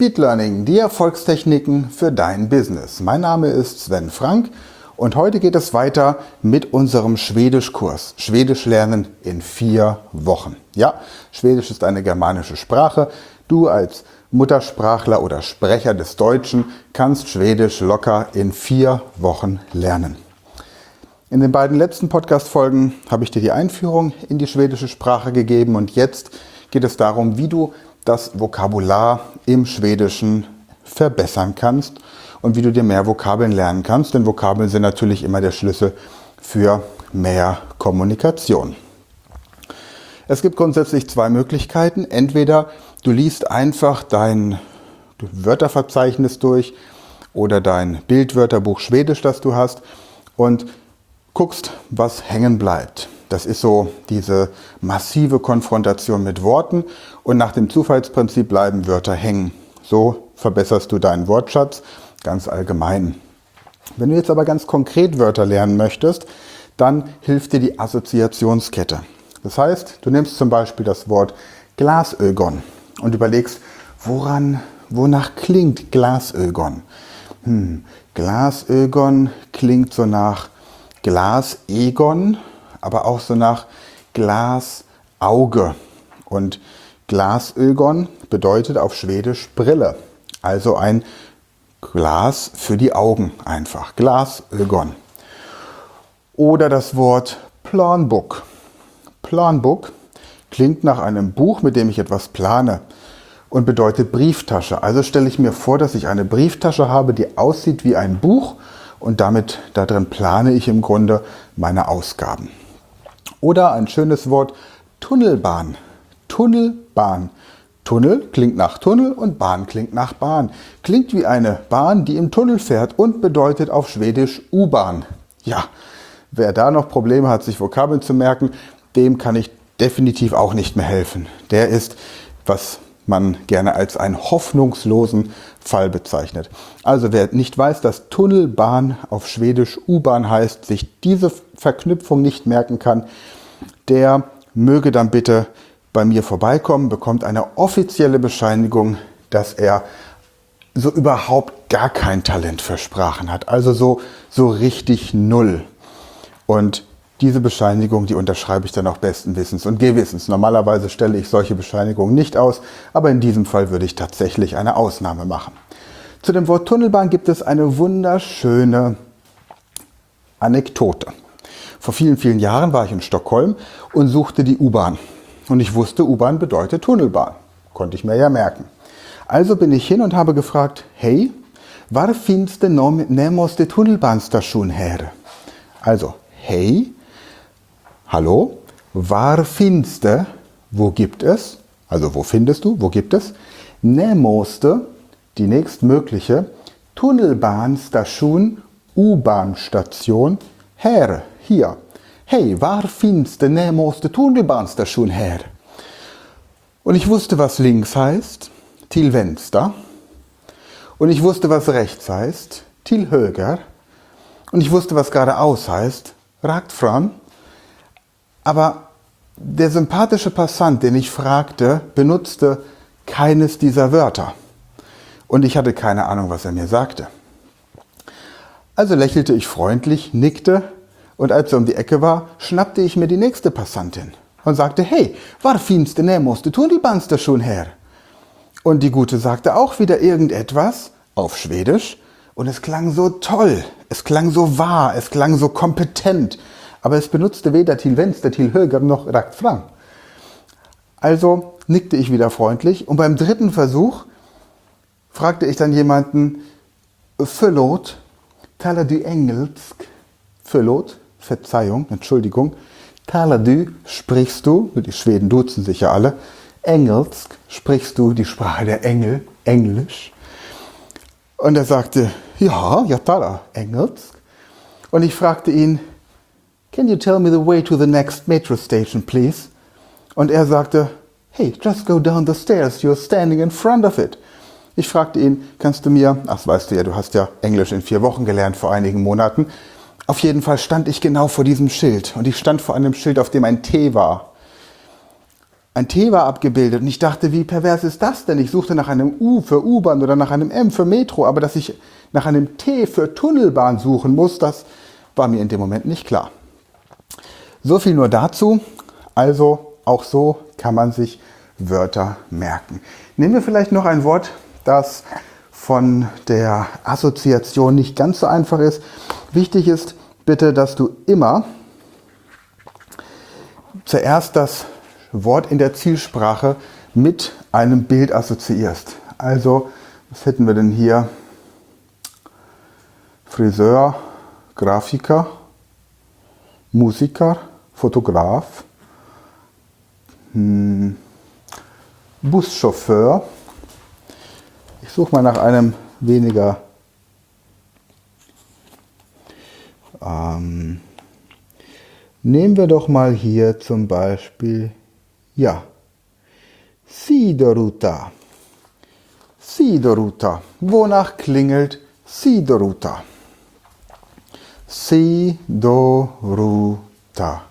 Speed Learning, die Erfolgstechniken für dein Business. Mein Name ist Sven Frank und heute geht es weiter mit unserem Schwedischkurs. Schwedisch lernen in 4 Wochen. Ja, Schwedisch ist eine germanische Sprache. Du als Muttersprachler oder Sprecher des Deutschen kannst Schwedisch locker in 4 Wochen lernen. In den beiden letzten Podcast-Folgen habe ich dir die Einführung in die schwedische Sprache gegeben und jetzt geht es darum, wie du das Vokabular im Schwedischen verbessern kannst und wie du dir mehr Vokabeln lernen kannst, denn Vokabeln sind natürlich immer der Schlüssel für mehr Kommunikation. Es gibt grundsätzlich 2 Möglichkeiten. Entweder du liest einfach dein Wörterverzeichnis durch oder dein Bildwörterbuch Schwedisch, das du hast, und guckst, was hängen bleibt. Das ist so diese massive Konfrontation mit Worten und nach dem Zufallsprinzip bleiben Wörter hängen. So verbesserst du deinen Wortschatz ganz allgemein. Wenn du jetzt aber ganz konkret Wörter lernen möchtest, dann hilft dir die Assoziationskette. Das heißt, du nimmst zum Beispiel das Wort Glasögon und überlegst, wonach klingt Glasögon? Glasögon klingt so nach Glasegon, aber auch so nach Glasauge. Und Glasögon bedeutet auf Schwedisch Brille. Also ein Glas für die Augen einfach. Glasögon. Oder das Wort Planbok. Planbok klingt nach einem Buch, mit dem ich etwas plane und bedeutet Brieftasche. Also stelle ich mir vor, dass ich eine Brieftasche habe, die aussieht wie ein Buch und darin plane ich im Grunde meine Ausgaben. Oder ein schönes Wort Tunnelbahn. Tunnelbahn. Tunnel klingt nach Tunnel und Bahn klingt nach Bahn. Klingt wie eine Bahn, die im Tunnel fährt und bedeutet auf Schwedisch U-Bahn. Ja, wer da noch Probleme hat, sich Vokabeln zu merken, dem kann ich definitiv auch nicht mehr helfen. Der ist, was man gerne als einen hoffnungslosen Fall bezeichnet. Also wer nicht weiß, dass Tunnelbahn auf Schwedisch U-Bahn heißt, sich diese Verknüpfung nicht merken kann, der möge dann bitte bei mir vorbeikommen, bekommt eine offizielle Bescheinigung, dass er so überhaupt gar kein Talent für Sprachen hat. Also so richtig null. Und diese Bescheinigung, die unterschreibe ich dann auch besten Wissens und Gewissens. Normalerweise stelle ich solche Bescheinigungen nicht aus, aber in diesem Fall würde ich tatsächlich eine Ausnahme machen. Zu dem Wort Tunnelbahn gibt es eine wunderschöne Anekdote. Vor vielen, vielen Jahren war ich in Stockholm und suchte die U-Bahn. Und ich wusste, U-Bahn bedeutet Tunnelbahn. Konnte ich mir ja merken. Also bin ich hin und habe gefragt, hey, var finns det närmaste tunnelbanestation här? Also, hey, hallo, var finns det, wo gibt es, also wo findest du, wo gibt es, närmaste, die nächstmögliche, Tunnelbanestation, U-Bahn-Station, här, hier. Hey, var finns det närmaste Tunnelbanestation här? Und ich wusste, was links heißt, till vänster. Und ich wusste, was rechts heißt, till höger. Und ich wusste, was geradeaus heißt, rakt fram. Aber der sympathische Passant, den ich fragte, benutzte keines dieser Wörter. Und ich hatte keine Ahnung, was er mir sagte. Also lächelte ich freundlich, nickte und als er um die Ecke war, schnappte ich mir die nächste Passantin und sagte, hey, var finns det närmaste tunnelbanestation här? Und die Gute sagte auch wieder irgendetwas auf Schwedisch und es klang so toll, es klang so wahr, es klang so kompetent. Aber es benutzte weder till vänster, till höger noch rakt fram. Also nickte ich wieder freundlich und beim 3. Versuch fragte ich dann jemanden, förlåt, talar du engelsk? Förlåt, Verzeihung, Entschuldigung. Talar du, sprichst du, die Schweden duzen sich ja alle, engelsk, sprichst du die Sprache der Engel, Englisch? Und er sagte, ja, jag talar engelsk. Und ich fragte ihn, can you tell me the way to the next metro station, please? Und er sagte, hey, just go down the stairs, you're standing in front of it. Ich fragte ihn, kannst du mir, ach weißt du ja, du hast ja Englisch in 4 Wochen gelernt vor einigen Monaten. Auf jeden Fall stand ich genau vor diesem Schild und ich stand vor einem Schild, auf dem ein T war. ein T war abgebildet und ich dachte, wie pervers ist das denn? Ich suchte nach einem U für U-Bahn oder nach einem M für Metro, aber dass ich nach einem T für Tunnelbahn suchen muss, das war mir in dem Moment nicht klar. So viel nur dazu. Also auch so kann man sich Wörter merken. Nehmen wir vielleicht noch ein Wort, das von der Assoziation nicht ganz so einfach ist. Wichtig ist bitte, dass du immer zuerst das Wort in der Zielsprache mit einem Bild assoziierst. Also, was hätten wir denn hier? Friseur, Grafiker, Musiker, Fotograf, Buschauffeur. Ich suche mal nach einem weniger nehmen wir doch mal hier zum Beispiel, ja, Sidoruta. Sidoruta. Wonach klingelt Sidoruta? Sidoruta.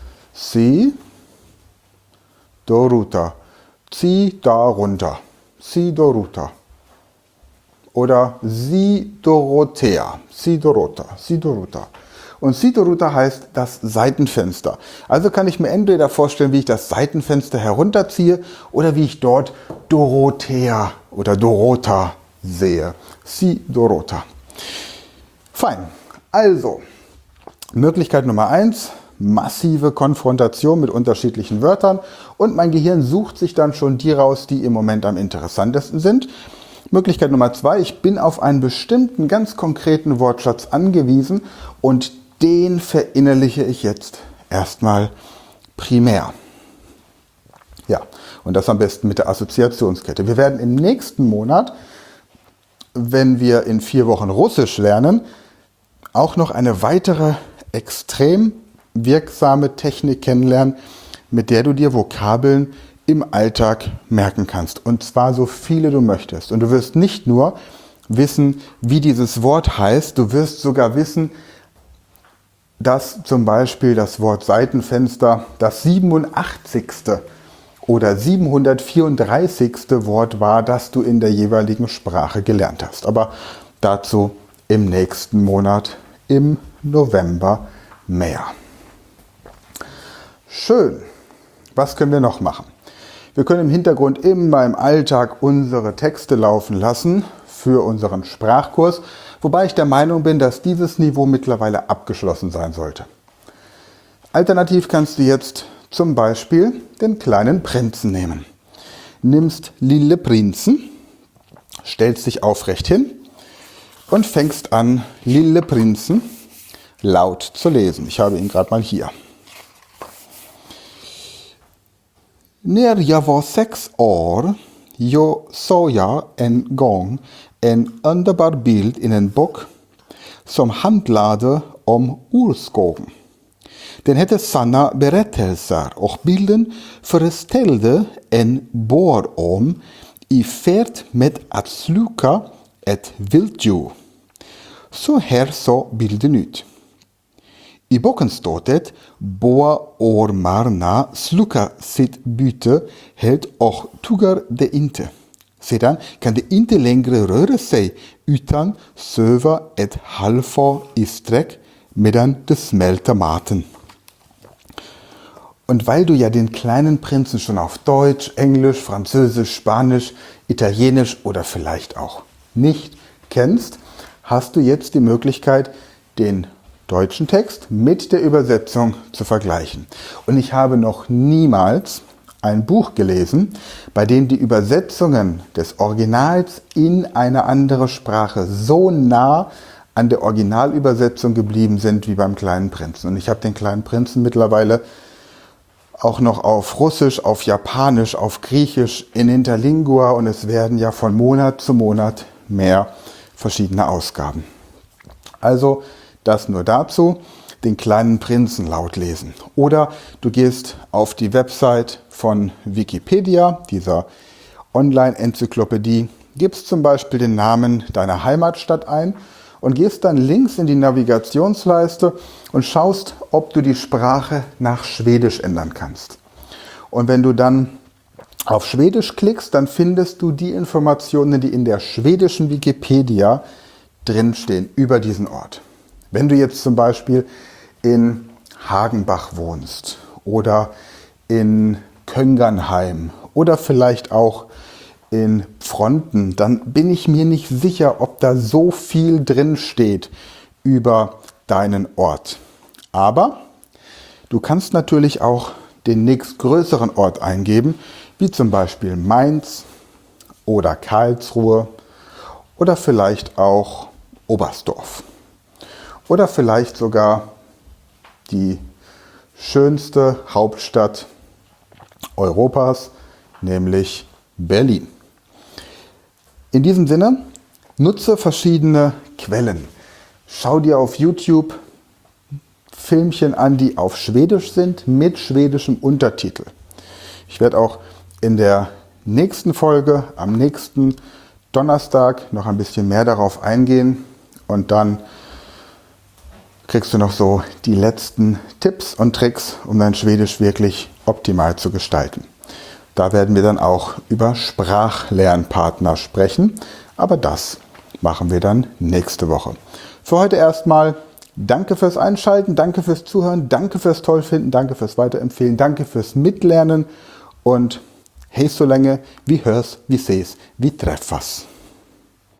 Sidoruta. Zieh da runter. Sidoruta. Oder Sidorotea. Sidorota. Sidoruta. Und Sidoruta heißt das Seitenfenster. Also kann ich mir entweder vorstellen, wie ich das Seitenfenster herunterziehe oder wie ich dort Dorothea oder Dorota sehe. Sidorota. Fein. Also, Möglichkeit Nummer 1, massive Konfrontation mit unterschiedlichen Wörtern und mein Gehirn sucht sich dann schon die raus, die im Moment am interessantesten sind. Möglichkeit Nummer 2, ich bin auf einen bestimmten, ganz konkreten Wortschatz angewiesen und den verinnerliche ich jetzt erstmal primär. Ja, und das am besten mit der Assoziationskette. Wir werden im nächsten Monat, wenn wir in 4 Wochen Russisch lernen, auch noch eine weitere extrem wirksame Technik kennenlernen, mit der du dir Vokabeln im Alltag merken kannst. Und zwar so viele du möchtest. Und du wirst nicht nur wissen, wie dieses Wort heißt, du wirst sogar wissen, dass zum Beispiel das Wort Seitenfenster das 87. oder 734. Wort war, das du in der jeweiligen Sprache gelernt hast. Aber dazu im nächsten Monat, im November, mehr. Schön. Was können wir noch machen? Wir können im Hintergrund immer im Alltag unsere Texte laufen lassen für unseren Sprachkurs, wobei ich der Meinung bin, dass dieses Niveau mittlerweile abgeschlossen sein sollte. Alternativ kannst du jetzt zum Beispiel den kleinen Prinzen nehmen. Nimmst Lille Prinzen, stellst dich aufrecht hin und fängst an, Lille Prinzen laut zu lesen. Ich habe ihn gerade mal hier. När jag var 6 år, såg jag en gång en underbar bild in en bok som handlade om urskogen. Den hette Sanna berättelser och bilden föreställde en boororm i färd med att sluka ett vilddjur. Så här såg bilden ut. I boken står det, boorormarna sluka sitt byte helt och tuggar det inte. Sedan kan det inte längre röra sig utan söva ett halvår i sträck medan det smälter maten. Und weil du ja den kleinen Prinzen schon auf Deutsch, Englisch, Französisch, Spanisch, Italienisch oder vielleicht auch nicht kennst, hast du jetzt die Möglichkeit, den deutschen Text mit der Übersetzung zu vergleichen. Und ich habe noch niemals ein Buch gelesen, bei dem die Übersetzungen des Originals in eine andere Sprache so nah an der Originalübersetzung geblieben sind wie beim Kleinen Prinzen. Und ich habe den Kleinen Prinzen mittlerweile auch noch auf Russisch, auf Japanisch, auf Griechisch, in Interlingua und es werden ja von Monat zu Monat mehr verschiedene Ausgaben. Also das nur dazu, den Kleinen Prinzen laut lesen. Oder du gehst auf die Website von Wikipedia, dieser Online-Enzyklopädie, gibst zum Beispiel den Namen deiner Heimatstadt ein und gehst dann links in die Navigationsleiste und schaust, ob du die Sprache nach Schwedisch ändern kannst. Und wenn du dann auf Schwedisch klickst, dann findest du die Informationen, die in der schwedischen Wikipedia drinstehen über diesen Ort. Wenn du jetzt zum Beispiel in Hagenbach wohnst oder in Köngernheim oder vielleicht auch in Pfronten, dann bin ich mir nicht sicher, ob da so viel drin steht über deinen Ort. Aber du kannst natürlich auch den nächstgrößeren Ort eingeben, wie zum Beispiel Mainz oder Karlsruhe oder vielleicht auch Oberstdorf oder vielleicht sogar die schönste Hauptstadt Europas, nämlich Berlin. In diesem Sinne, nutze verschiedene Quellen. Schau dir auf YouTube Filmchen an, die auf Schwedisch sind, mit schwedischem Untertitel. Ich werde auch in der nächsten Folge, am nächsten Donnerstag, noch ein bisschen mehr darauf eingehen und dann kriegst du noch so die letzten Tipps und Tricks, um dein Schwedisch wirklich optimal zu gestalten. Da werden wir dann auch über Sprachlernpartner sprechen, aber das machen wir dann nächste Woche. Für heute erstmal danke fürs Einschalten, danke fürs Zuhören, danke fürs Tollfinden, danke fürs Weiterempfehlen, danke fürs Mitlernen und hej så länge vi hörs, vi ses, vi träffas.